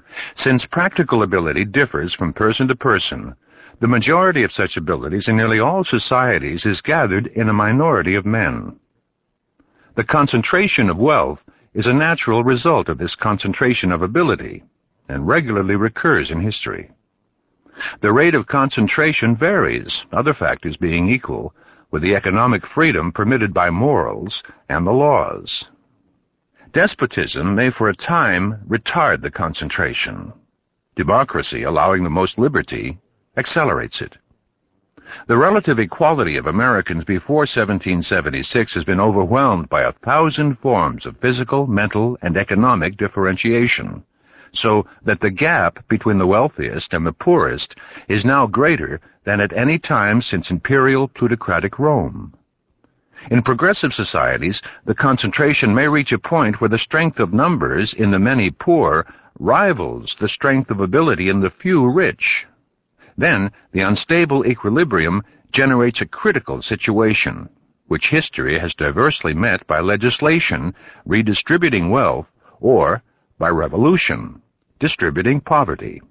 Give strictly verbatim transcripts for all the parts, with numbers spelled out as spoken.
Since practical ability differs from person to person, the majority of such abilities in nearly all societies is gathered in a minority of men. The concentration of wealth is a natural result of this concentration of ability, and regularly recurs in history. The rate of concentration varies, other factors being equal, with the economic freedom permitted by morals and the laws. Despotism may for a time retard the concentration. Democracy, allowing the most liberty, accelerates it. The relative equality of Americans before seventeen seventy-six has been overwhelmed by a thousand forms of physical, mental, and economic differentiation, so that the gap between the wealthiest and the poorest is now greater than at any time since imperial plutocratic Rome. In progressive societies, the concentration may reach a point where the strength of numbers in the many poor rivals the strength of ability in the few rich. Then, the unstable equilibrium generates a critical situation, which history has diversely met by legislation redistributing wealth or by revolution, distributing poverty.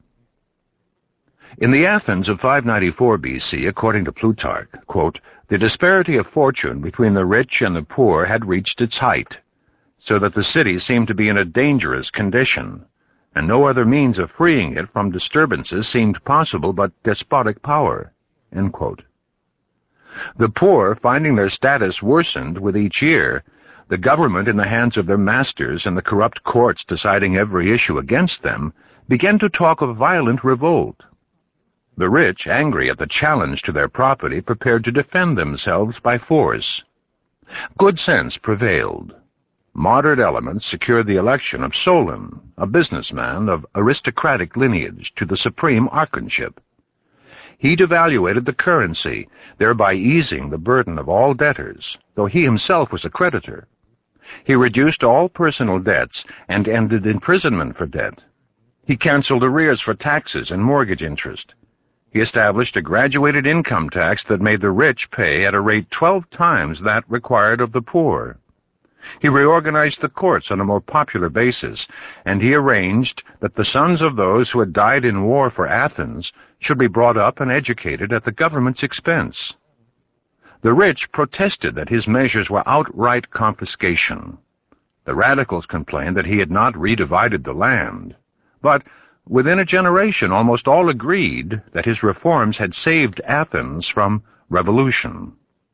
In the Athens of five ninety-four B C, according to Plutarch, quote, the disparity of fortune between the rich and the poor had reached its height, so that the city seemed to be in a dangerous condition, and no other means of freeing it from disturbances seemed possible but despotic power, end quote. The poor, finding their status worsened with each year, the government in the hands of their masters and the corrupt courts deciding every issue against them, began to talk of violent revolt. The rich, angry at the challenge to their property, prepared to defend themselves by force. Good sense prevailed. Moderate elements secured the election of Solon, a businessman of aristocratic lineage, to the supreme archonship. He devaluated the currency, thereby easing the burden of all debtors, though he himself was a creditor. He reduced all personal debts and ended imprisonment for debt. He canceled arrears for taxes and mortgage interest. He established a graduated income tax that made the rich pay at a rate twelve times that required of the poor. He reorganized the courts on a more popular basis, and he arranged that the sons of those who had died in war for Athens should be brought up and educated at the government's expense. The rich protested that his measures were outright confiscation. The radicals complained that he had not redivided the land. But within a generation, almost all agreed that his reforms had saved Athens from revolution.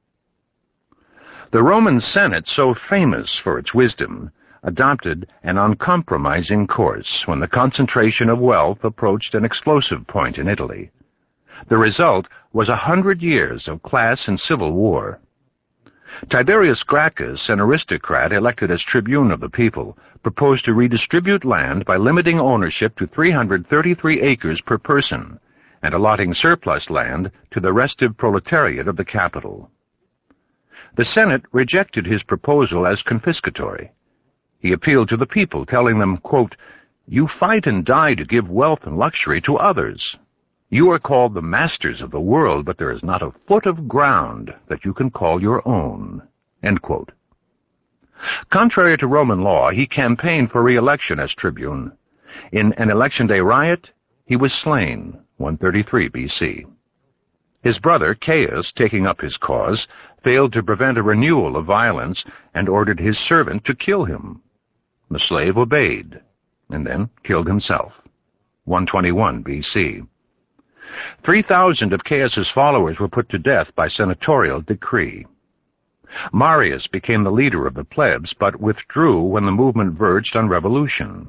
The Roman Senate, so famous for its wisdom, adopted an uncompromising course when the concentration of wealth approached an explosive point in Italy. The result was a hundred years of class and civil war. Tiberius Gracchus, an aristocrat elected as tribune of the people, proposed to redistribute land by limiting ownership to three hundred thirty-three acres per person and allotting surplus land to the restive proletariat of the capital. The Senate rejected his proposal as confiscatory. He appealed to the people, telling them, quote, "You fight and die to give wealth and luxury to others. You are called the masters of the world, but there is not a foot of ground that you can call your own." End quote. Contrary to Roman law, he campaigned for re-election as tribune. In an election day riot, he was slain, one thirty-three B C. His brother, Caius, taking up his cause, failed to prevent a renewal of violence and ordered his servant to kill him. The slave obeyed, and then killed himself, one twenty-one B C. Three thousand of Caius's followers were put to death by senatorial decree. Marius became the leader of the plebs, but withdrew when the movement verged on revolution.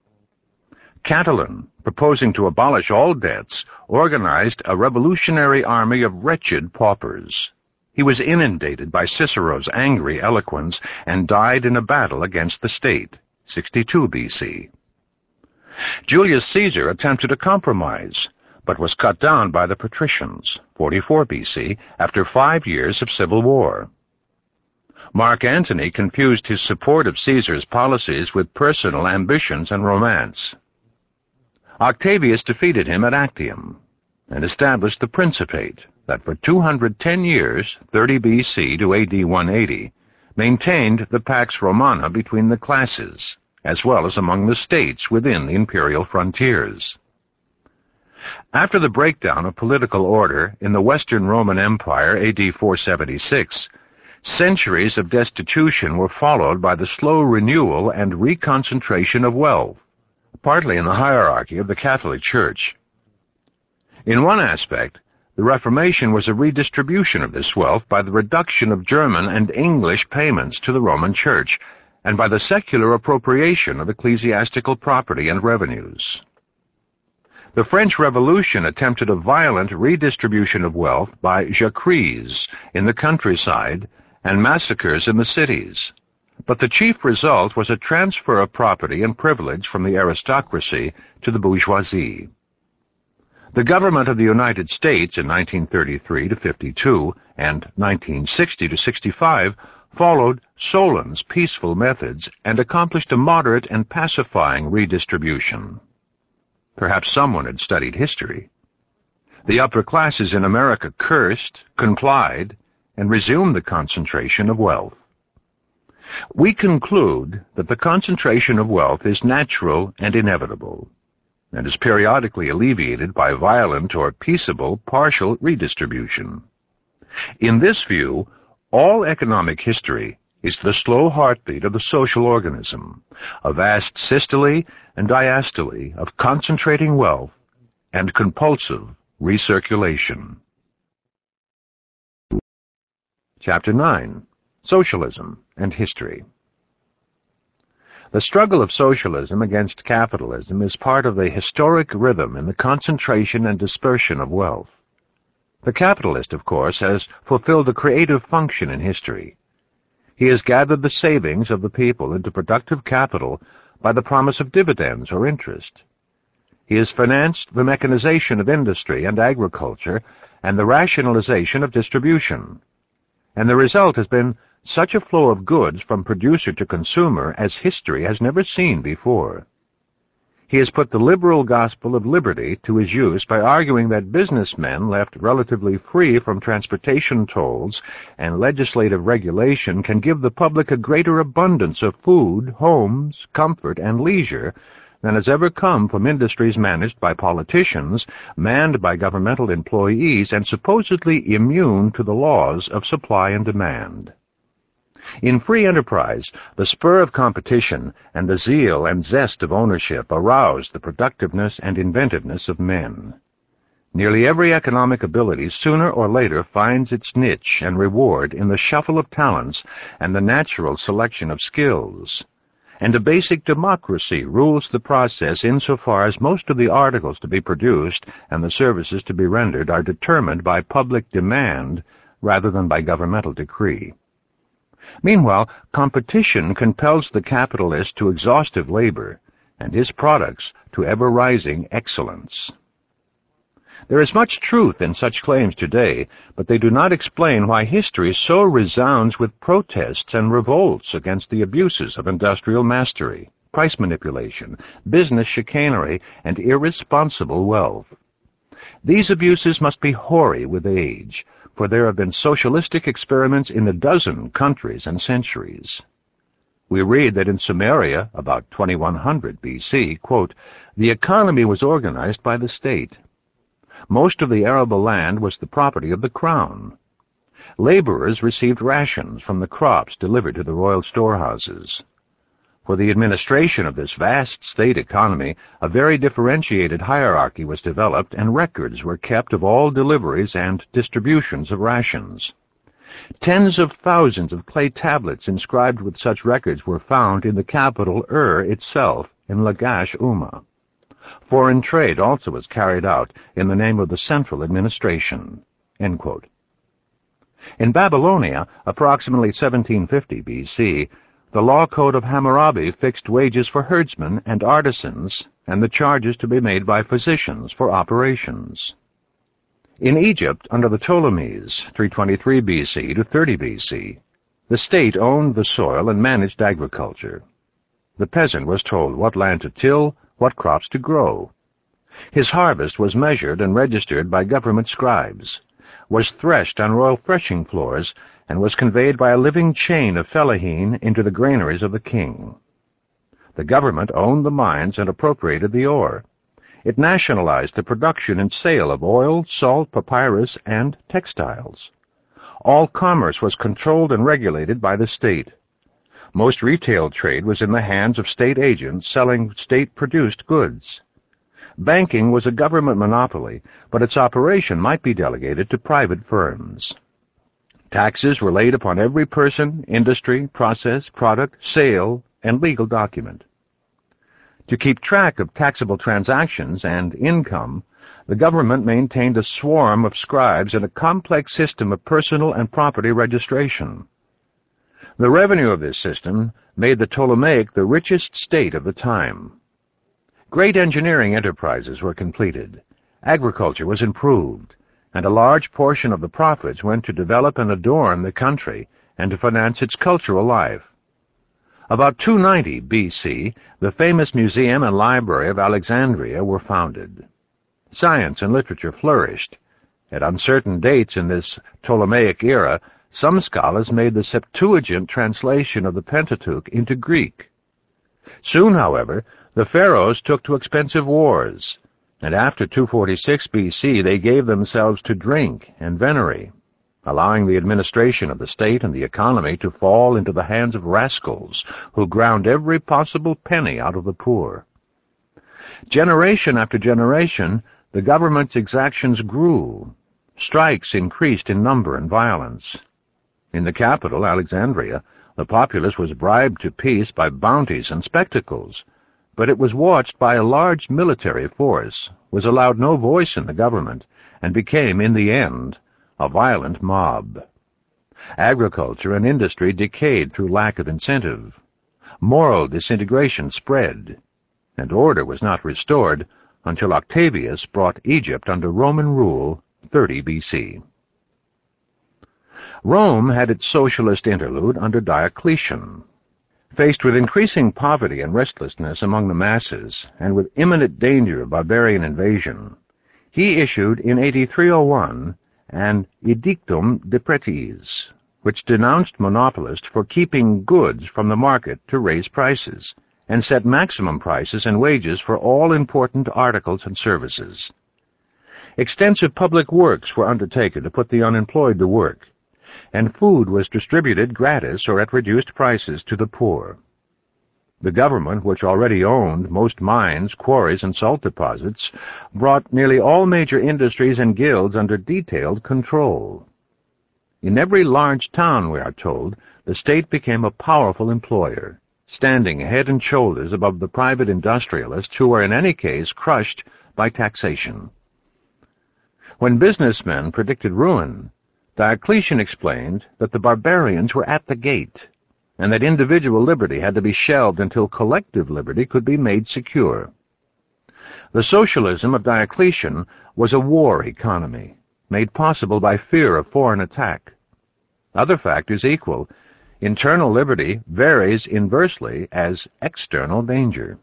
Catiline, proposing to abolish all debts, organized a revolutionary army of wretched paupers. He was inundated by Cicero's angry eloquence and died in a battle against the state, sixty-two B C. Julius Caesar attempted a compromise, but was cut down by the patricians, forty-four B C, after five years of civil war. Mark Antony confused his support of Caesar's policies with personal ambitions and romance. Octavius defeated him at Actium and established the Principate that for two hundred ten years, thirty B C to A D one eighty, maintained the Pax Romana between the classes, as well as among the states within the imperial frontiers. After the breakdown of political order in the Western Roman Empire A D four seventy-six, centuries of destitution were followed by the slow renewal and reconcentration of wealth, partly in the hierarchy of the Catholic Church. In one aspect, the Reformation was a redistribution of this wealth by the reduction of German and English payments to the Roman Church, and by the secular appropriation of ecclesiastical property and revenues. The French Revolution attempted a violent redistribution of wealth by jacqueries in the countryside and massacres in the cities, but the chief result was a transfer of property and privilege from the aristocracy to the bourgeoisie. The government of the United States in nineteen thirty-three to fifty-two and nineteen sixty to sixty-five followed Solon's peaceful methods and accomplished a moderate and pacifying redistribution. Perhaps someone had studied history. The upper classes in America cursed, complied, and resumed the concentration of wealth. We conclude that the concentration of wealth is natural and inevitable, and is periodically alleviated by violent or peaceable partial redistribution. In this view, all economic history is the slow heartbeat of the social organism, a vast systole and diastole of concentrating wealth and compulsive recirculation. Chapter nine. Socialism and History. The struggle of socialism against capitalism is part of the historic rhythm in the concentration and dispersion of wealth. The capitalist, of course, has fulfilled a creative function in history. He has gathered the savings of the people into productive capital by the promise of dividends or interest. He has financed the mechanization of industry and agriculture and the rationalization of distribution. And the result has been such a flow of goods from producer to consumer as history has never seen before. He has put the liberal gospel of liberty to his use by arguing that businessmen left relatively free from transportation tolls and legislative regulation can give the public a greater abundance of food, homes, comfort, and leisure than has ever come from industries managed by politicians, manned by governmental employees, and supposedly immune to the laws of supply and demand. In free enterprise, the spur of competition and the zeal and zest of ownership arouse the productiveness and inventiveness of men. Nearly every economic ability sooner or later finds its niche and reward in the shuffle of talents and the natural selection of skills. And a basic democracy rules the process insofar as most of the articles to be produced and the services to be rendered are determined by public demand rather than by governmental decree. Meanwhile, competition compels the capitalist to exhaustive labor, and his products to ever-rising excellence. There is much truth in such claims today, but they do not explain why history so resounds with protests and revolts against the abuses of industrial mastery, price manipulation, business chicanery, and irresponsible wealth. These abuses must be hoary with age, for there have been socialistic experiments in a dozen countries and centuries. We read that in Sumeria, about twenty-one hundred B C, quote, the economy was organized by the state. Most of the arable land was the property of the crown. Laborers received rations from the crops delivered to the royal storehouses. For the administration of this vast state economy, a very differentiated hierarchy was developed, and records were kept of all deliveries and distributions of rations. Tens of thousands of clay tablets inscribed with such records were found in the capital Ur itself, in Lagash Umma. Foreign trade also was carried out in the name of the central administration. End quote. In Babylonia, approximately seventeen fifty B C, the law code of Hammurabi fixed wages for herdsmen and artisans, and the charges to be made by physicians for operations. In Egypt, under the Ptolemies, three twenty-three B C to thirty B C, the state owned the soil and managed agriculture. The peasant was told what land to till, what crops to grow. His harvest was measured and registered by government scribes, was threshed on royal threshing floors, and was conveyed by a living chain of fellaheen into the granaries of the king. The government owned the mines and appropriated the ore. It nationalized the production and sale of oil, salt, papyrus, and textiles. All commerce was controlled and regulated by the state. Most retail trade was in the hands of state agents selling state-produced goods. Banking was a government monopoly, but its operation might be delegated to private firms. Taxes were laid upon every person, industry, process, product, sale, and legal document. To keep track of taxable transactions and income, the government maintained a swarm of scribes and a complex system of personal and property registration. The revenue of this system made the Ptolemaic the richest state of the time. Great engineering enterprises were completed, agriculture was improved, and a large portion of the profits went to develop and adorn the country and to finance its cultural life. About two ninety B C, the famous museum and library of Alexandria were founded. Science and literature flourished. At uncertain dates in this Ptolemaic era, some scholars made the Septuagint translation of the Pentateuch into Greek. Soon, however, the pharaohs took to expensive wars, and after two forty-six B C they gave themselves to drink and venery, allowing the administration of the state and the economy to fall into the hands of rascals who ground every possible penny out of the poor. Generation after generation, the government's exactions grew. Strikes increased in number and violence. In the capital, Alexandria, the populace was bribed to peace by bounties and spectacles, but it was watched by a large military force, was allowed no voice in the government, and became, in the end, a violent mob. Agriculture and industry decayed through lack of incentive. Moral disintegration spread, and order was not restored until Octavius brought Egypt under Roman rule thirty B C. Rome had its socialist interlude under Diocletian. Faced with increasing poverty and restlessness among the masses, and with imminent danger of barbarian invasion, he issued in eighty-three oh one an Edictum de Pretis, which denounced monopolists for keeping goods from the market to raise prices, and set maximum prices and wages for all important articles and services. Extensive public works were undertaken to put the unemployed to work, and food was distributed gratis or at reduced prices to the poor. The government, which already owned most mines, quarries, and salt deposits, brought nearly all major industries and guilds under detailed control. In every large town, we are told, the state became a powerful employer, standing head and shoulders above the private industrialists who were in any case crushed by taxation. When businessmen predicted ruin, Diocletian explained that the barbarians were at the gate, and that individual liberty had to be shelved until collective liberty could be made secure. The socialism of Diocletian was a war economy, made possible by fear of foreign attack. Other factors equal, internal liberty varies inversely as external danger.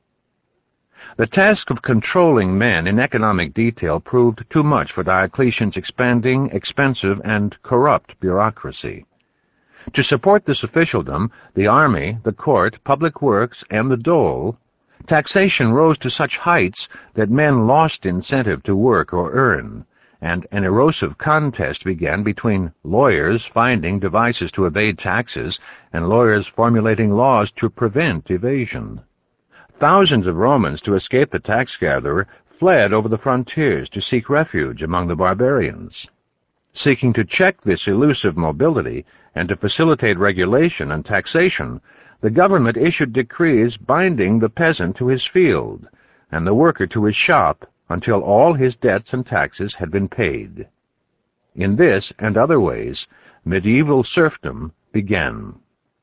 The task of controlling men in economic detail proved too much for Diocletian's expanding, expensive, and corrupt bureaucracy. To support this officialdom, the army, the court, public works, and the dole, taxation rose to such heights that men lost incentive to work or earn, and an erosive contest began between lawyers finding devices to evade taxes and lawyers formulating laws to prevent evasion. Thousands of Romans, to escape the tax-gatherer, fled over the frontiers to seek refuge among the barbarians. Seeking to check this elusive mobility and to facilitate regulation and taxation, the government issued decrees binding the peasant to his field and the worker to his shop until all his debts and taxes had been paid. In this and other ways, medieval serfdom began.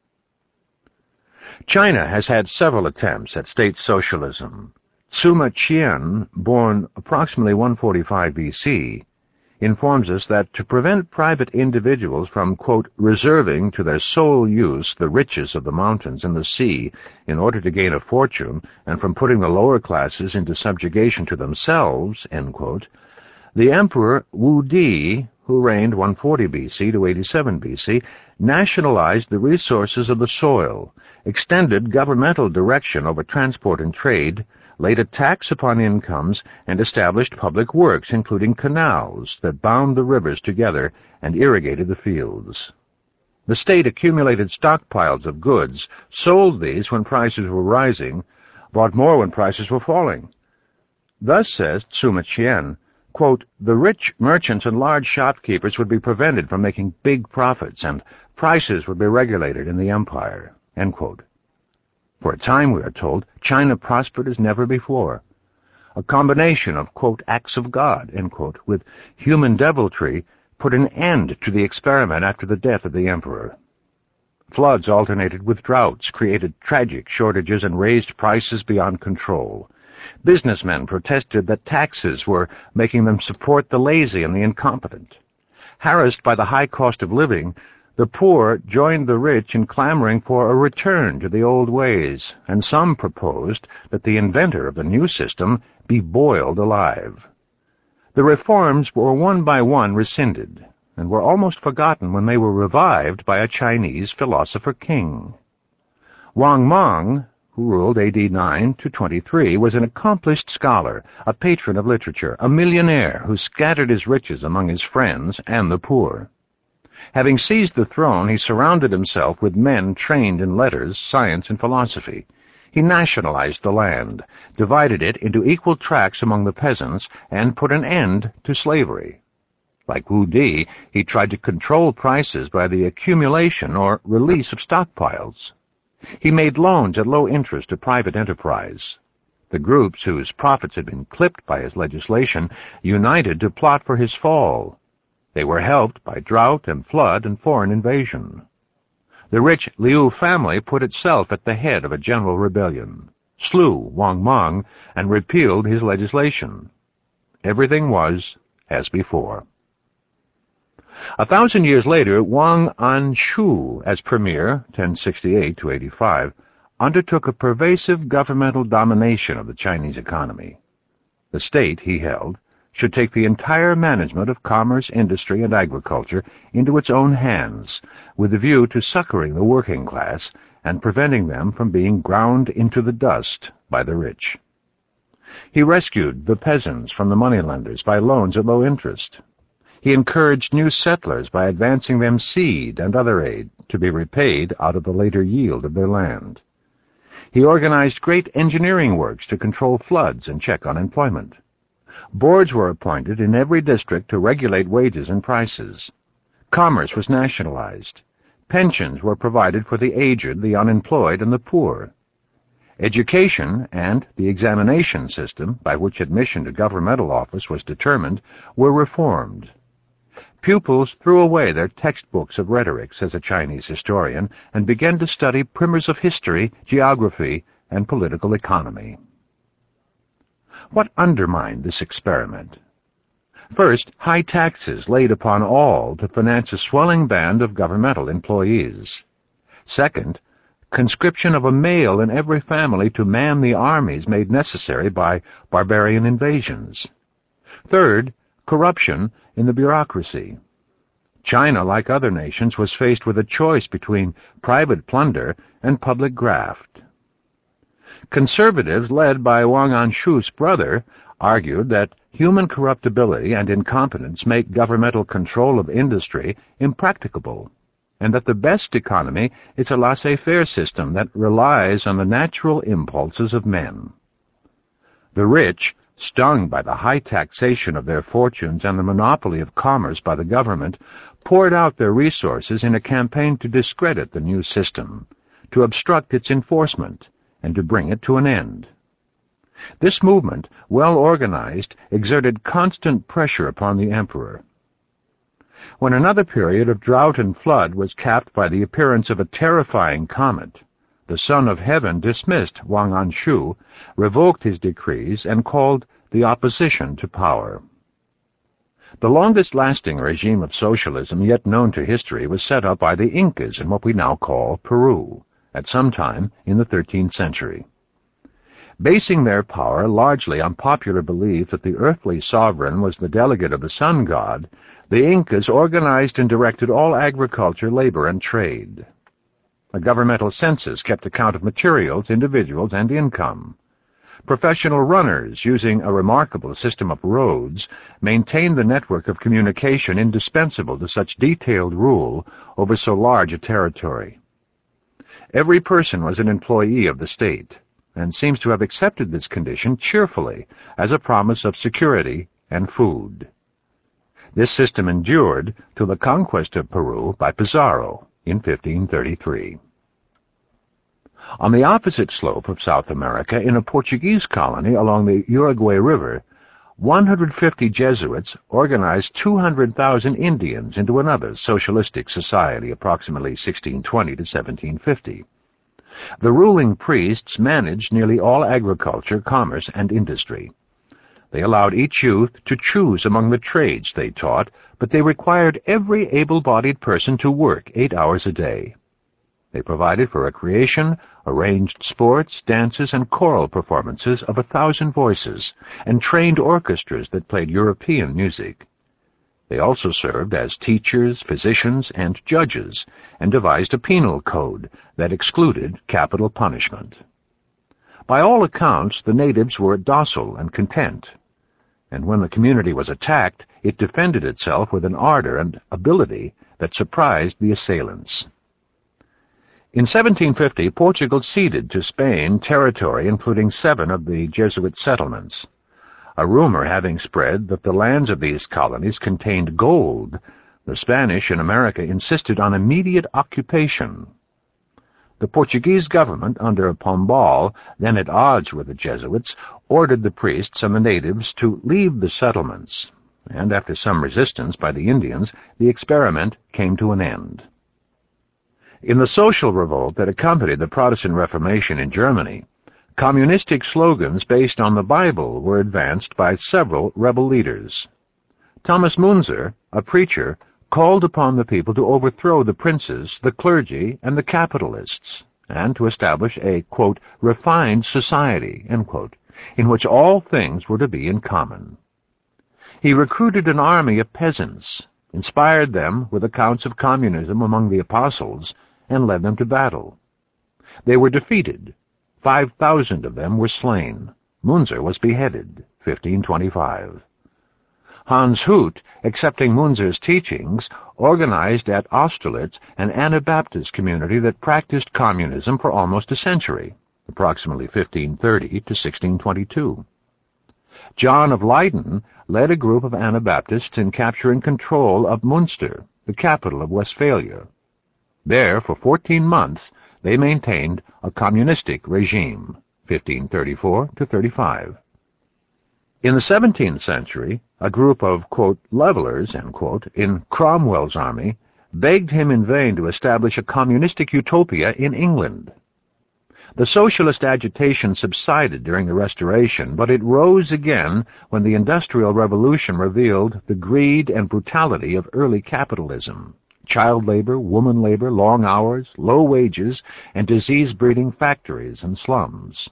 China has had several attempts at state socialism. Sima Qian, born approximately one forty-five B C, informs us that to prevent private individuals from, quote, reserving to their sole use the riches of the mountains and the sea in order to gain a fortune, and from putting the lower classes into subjugation to themselves, end quote, the Emperor Wu Di, who reigned one forty B C to eighty-seven B C, nationalized the resources of the soil extended governmental direction over transport and trade, laid a tax upon incomes, and established public works, including canals that bound the rivers together and irrigated the fields. The state accumulated stockpiles of goods, sold these when prices were rising, bought more when prices were falling. Thus, says Sima Qian, quote, the rich merchants and large shopkeepers would be prevented from making big profits, and prices would be regulated in the empire, end quote. For a time, we are told, China prospered as never before. A combination of, quote, acts of God, end quote, with human deviltry put an end to the experiment after the death of the emperor. Floods alternated with droughts, created tragic shortages, and raised prices beyond control. Businessmen protested that taxes were making them support the lazy and the incompetent. Harassed by the high cost of living, the poor joined the rich in clamoring for a return to the old ways, and some proposed that the inventor of the new system be boiled alive. The reforms were one by one rescinded, and were almost forgotten when they were revived by a Chinese philosopher king. Wang Mang, who ruled A D nine to twenty-three, was an accomplished scholar, a patron of literature, a millionaire who scattered his riches among his friends and the poor. Having seized the throne, he surrounded himself with men trained in letters, science, and philosophy. He nationalized the land, divided it into equal tracts among the peasants, and put an end to slavery. Like Wu Di, he tried to control prices by the accumulation or release of stockpiles. He made loans at low interest to private enterprise. The groups whose profits had been clipped by his legislation united to plot for his fall. They were helped by drought and flood and foreign invasion. The rich Liu family put itself at the head of a general rebellion, slew Wang Mang, and repealed his legislation. Everything was as before. A thousand years later, Wang Anshu, as premier, ten sixty-eight to eighty-five, undertook a pervasive governmental domination of the Chinese economy. The state, he held, should take the entire management of commerce, industry, and agriculture into its own hands, with a view to succoring the working class and preventing them from being ground into the dust by the rich. He rescued the peasants from the moneylenders by loans at low interest. He encouraged new settlers by advancing them seed and other aid to be repaid out of the later yield of their land. He organized great engineering works to control floods and check unemployment. Boards were appointed in every district to regulate wages and prices. Commerce was nationalized. Pensions were provided for the aged, the unemployed, and the poor. Education and the examination system, by which admission to governmental office was determined, were reformed. Pupils threw away their textbooks of rhetoric, says a Chinese historian, and began to study primers of history, geography, and political economy. What undermined this experiment? First, high taxes laid upon all to finance a swelling band of governmental employees. Second, conscription of a male in every family to man the armies made necessary by barbarian invasions. Third, corruption in the bureaucracy. China, like other nations, was faced with a choice between private plunder and public graft. Conservatives, led by Wang Anshu's brother, argued that human corruptibility and incompetence make governmental control of industry impracticable, and that the best economy is a laissez-faire system that relies on the natural impulses of men. The rich, stung by the high taxation of their fortunes and the monopoly of commerce by the government, poured out their resources in a campaign to discredit the new system, to obstruct its enforcement, and to bring it to an end. This movement, well organized, exerted constant pressure upon the emperor. When another period of drought and flood was capped by the appearance of a terrifying comet, the Son of Heaven dismissed Wang Anshu, revoked his decrees, and called the opposition to power. The longest-lasting regime of socialism yet known to history was set up by the Incas in what we now call Peru, at some time in the thirteenth century. Basing their power largely on popular belief that the earthly sovereign was the delegate of the sun god, the Incas organized and directed all agriculture, labor, and trade. A governmental census kept account of materials, individuals, and income. Professional runners, using a remarkable system of roads, maintained the network of communication indispensable to such detailed rule over so large a territory. Every person was an employee of the state, and seems to have accepted this condition cheerfully as a promise of security and food. This system endured till the conquest of Peru by Pizarro in fifteen thirty-three. On the opposite slope of South America, in a Portuguese colony along the Uruguay River, one hundred fifty Jesuits organized two hundred thousand Indians into another socialistic society, approximately sixteen twenty to seventeen fifty. The ruling priests managed nearly all agriculture, commerce, and industry. They allowed each youth to choose among the trades they taught, but they required every able-bodied person to work eight hours a day. They provided for recreation, arranged sports, dances, and choral performances of a thousand voices, and trained orchestras that played European music. They also served as teachers, physicians, and judges, and devised a penal code that excluded capital punishment. By all accounts, the natives were docile and content, and when the community was attacked, it defended itself with an ardor and ability that surprised the assailants. In seventeen fifty, Portugal ceded to Spain territory including seven of the Jesuit settlements. A rumor having spread that the lands of these colonies contained gold, the Spanish in America insisted on immediate occupation. The Portuguese government, under Pombal, then at odds with the Jesuits, ordered the priests and the natives to leave the settlements, and after some resistance by the Indians, the experiment came to an end. In the social revolt that accompanied the Protestant Reformation in Germany, communistic slogans based on the Bible were advanced by several rebel leaders. Thomas Munzer, a preacher, called upon the people to overthrow the princes, the clergy, and the capitalists, and to establish a, quote, refined society, end quote, in which all things were to be in common. He recruited an army of peasants, inspired them with accounts of communism among the apostles, and led them to battle. They were defeated. Five thousand of them were slain. Munzer was beheaded, fifteen twenty-five. Hans Hut, accepting Munzer's teachings, organized at Austerlitz an Anabaptist community that practiced communism for almost a century, approximately fifteen thirty to sixteen twenty-two. John of Leyden led a group of Anabaptists in capturing control of Munster, the capital of Westphalia. There, for fourteen months, they maintained a communistic regime, fifteen thirty-four to thirty-five. In the seventeenth century, a group of, quote, levelers, end quote, in Cromwell's army begged him in vain to establish a communistic utopia in England. The socialist agitation subsided during the Restoration, but it rose again when the Industrial Revolution revealed the greed and brutality of early capitalism. Child labor, woman labor, long hours, low wages, and disease-breeding factories and slums.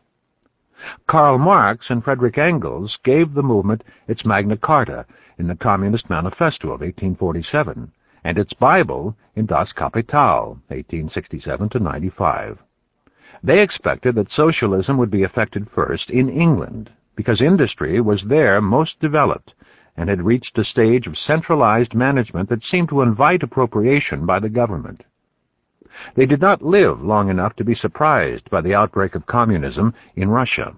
Karl Marx and Friedrich Engels gave the movement its Magna Carta in the Communist Manifesto of eighteen forty-seven, and its Bible in Das Kapital, eighteen sixty-seven to ninety-five. They expected that socialism would be effected first in England, because industry was there most developed, and had reached a stage of centralized management that seemed to invite appropriation by the government. They did not live long enough to be surprised by the outbreak of communism in Russia.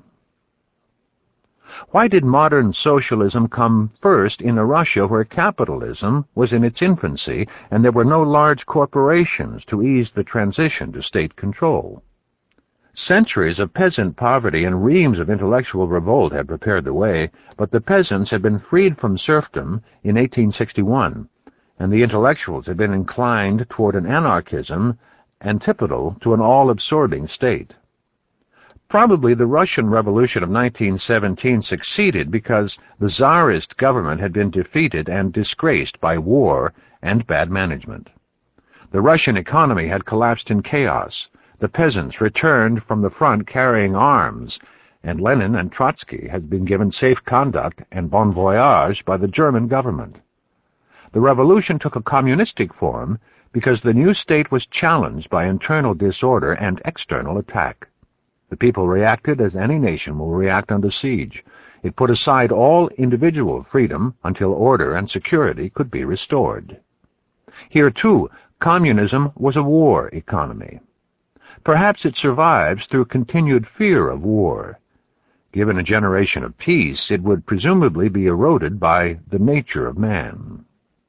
Why did modern socialism come first in a Russia where capitalism was in its infancy and there were no large corporations to ease the transition to state control? Centuries of peasant poverty and reams of intellectual revolt had prepared the way, but the peasants had been freed from serfdom in eighteen sixty-one, and the intellectuals had been inclined toward an anarchism antipodal to an all-absorbing state. Probably the Russian Revolution of nineteen seventeen succeeded because the Tsarist government had been defeated and disgraced by war and bad management. The Russian economy had collapsed in chaos. The peasants returned from the front carrying arms, and Lenin and Trotsky had been given safe conduct and bon voyage by the German government. The revolution took a communistic form because the new state was challenged by internal disorder and external attack. The people reacted as any nation will react under siege. It put aside all individual freedom until order and security could be restored. Here, too, communism was a war economy. Perhaps it survives through continued fear of war. Given a generation of peace, it would presumably be eroded by the nature of man.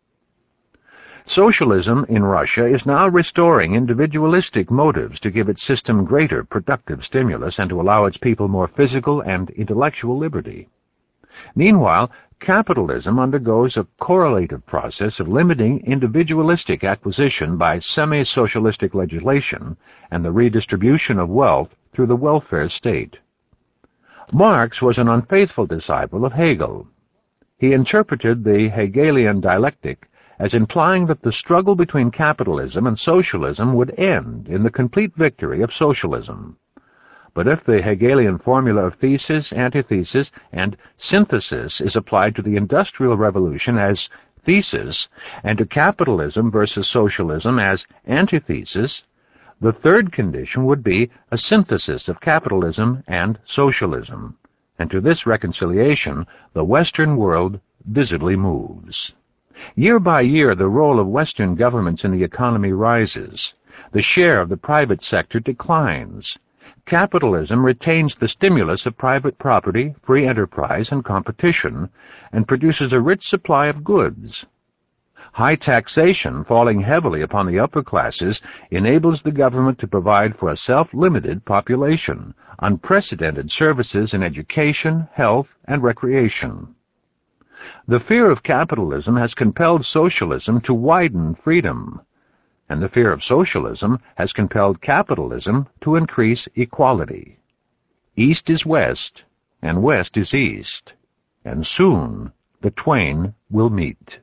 Socialism in Russia is now restoring individualistic motives to give its system greater productive stimulus and to allow its people more physical and intellectual liberty. Meanwhile, capitalism undergoes a correlative process of limiting individualistic acquisition by semi-socialistic legislation and the redistribution of wealth through the welfare state. Marx was an unfaithful disciple of Hegel. He interpreted the Hegelian dialectic as implying that the struggle between capitalism and socialism would end in the complete victory of socialism. But if the Hegelian formula of thesis, antithesis, and synthesis is applied to the Industrial Revolution as thesis, and to capitalism versus socialism as antithesis, the third condition would be a synthesis of capitalism and socialism, and to this reconciliation the Western world visibly moves. Year by year, the role of Western governments in the economy rises. The share of the private sector declines. Capitalism retains the stimulus of private property, free enterprise, and competition, and produces a rich supply of goods. High taxation, falling heavily upon the upper classes, enables the government to provide for a self-limited population, unprecedented services in education, health, and recreation. The fear of capitalism has compelled socialism to widen freedom, and the fear of socialism has compelled capitalism to increase equality. East is west, and west is east, and soon the twain will meet.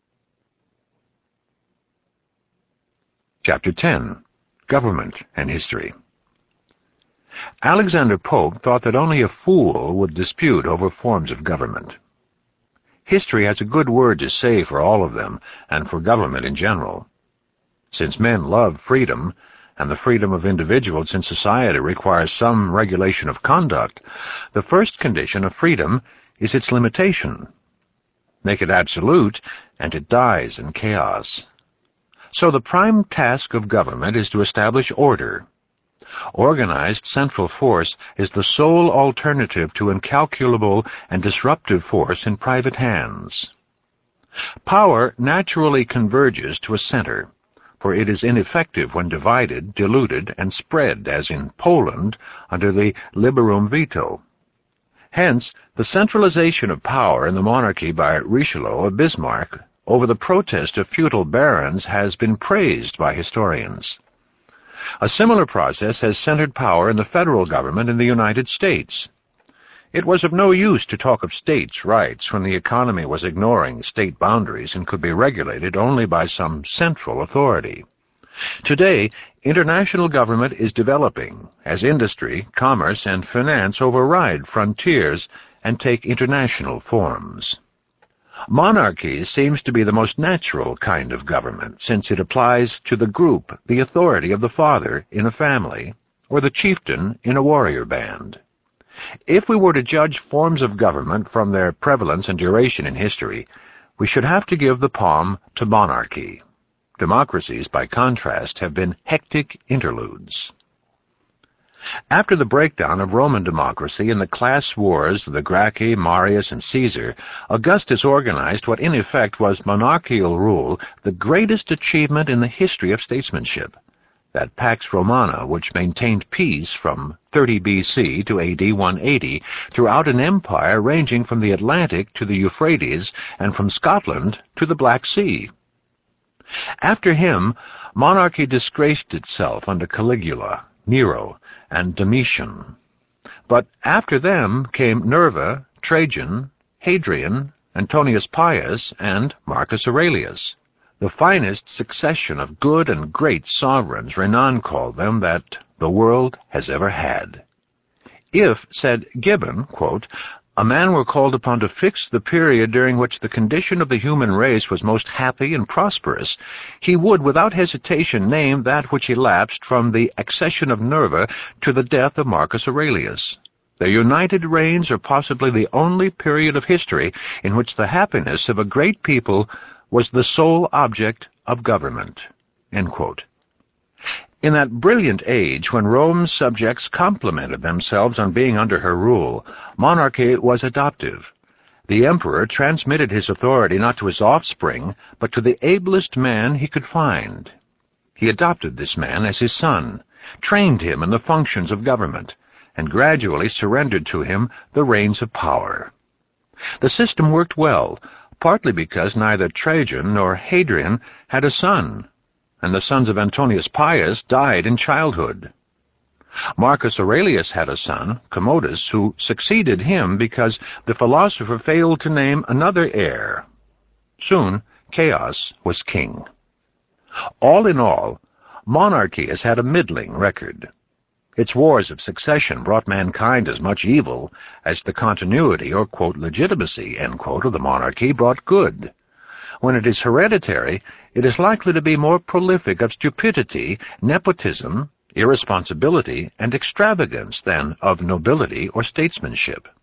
Chapter ten. Government and History. Alexander Pope thought that only a fool would dispute over forms of government. History has a good word to say for all of them, and for government in general. Since men love freedom, and the freedom of individuals in society requires some regulation of conduct, the first condition of freedom is its limitation. Make it absolute, and it dies in chaos. So the prime task of government is to establish order. Organized central force is the sole alternative to incalculable and disruptive force in private hands. Power naturally converges to a center, for it is ineffective when divided, diluted, and spread, as in Poland, under the liberum veto. Hence, the centralization of power in the monarchy by Richelieu or Bismarck over the protest of feudal barons has been praised by historians. A similar process has centered power in the federal government in the United States. It was of no use to talk of states' rights when the economy was ignoring state boundaries and could be regulated only by some central authority. Today, international government is developing as industry, commerce, and finance override frontiers and take international forms. Monarchy seems to be the most natural kind of government, since it applies to the group the authority of the father in a family, or the chieftain in a warrior band. If we were to judge forms of government from their prevalence and duration in history, we should have to give the palm to monarchy. Democracies, by contrast, have been hectic interludes. After the breakdown of Roman democracy and the class wars of the Gracchi, Marius, and Caesar, Augustus organized what in effect was monarchical rule, the greatest achievement in the history of statesmanship, that Pax Romana, which maintained peace from thirty B C to A D one eighty throughout an empire ranging from the Atlantic to the Euphrates and from Scotland to the Black Sea. After him, monarchy disgraced itself under Caligula, Nero, and Domitian. But after them came Nerva, Trajan, Hadrian, Antonius Pius, and Marcus Aurelius, the finest succession of good and great sovereigns Renan called them that the world has ever had. If, said Gibbon, quote, a man were called upon to fix the period during which the condition of the human race was most happy and prosperous, he would without hesitation name that which elapsed from the accession of Nerva to the death of Marcus Aurelius. Their united reigns are possibly the only period of history in which the happiness of a great people was the sole object of government." End quote. In that brilliant age when Rome's subjects complimented themselves on being under her rule, monarchy was adoptive. The emperor transmitted his authority not to his offspring, but to the ablest man he could find. He adopted this man as his son, trained him in the functions of government, and gradually surrendered to him the reins of power. The system worked well, partly because neither Trajan nor Hadrian had a son, and the sons of Antonius Pius died in childhood. Marcus Aurelius had a son, Commodus, who succeeded him because the philosopher failed to name another heir. Soon, chaos was king. All in all, monarchy has had a middling record. Its wars of succession brought mankind as much evil as the continuity or, quote, legitimacy, end quote, of the monarchy brought good. When it is hereditary, it is likely to be more prolific of stupidity, nepotism, irresponsibility, and extravagance than of nobility or statesmanship.